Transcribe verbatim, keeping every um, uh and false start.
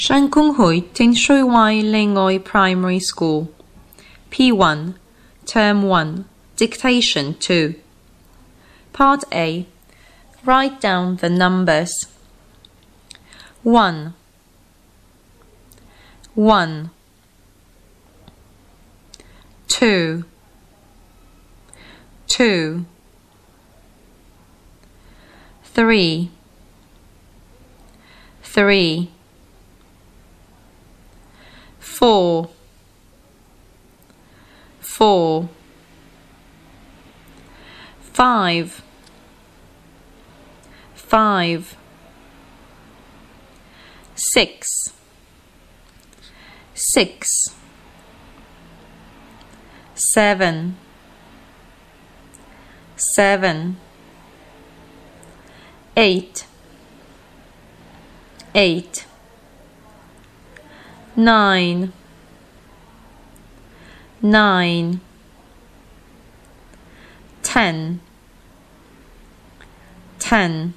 Sian Kung-hui Tin Shui Wai Lingoi Primary School. P one, Term one, Dictation two. Part A. Write down the numbers. one, one, two, two, three, three, four, four, five, five, six, six, seven, seven, eight, eight, nine, nine, ten, ten,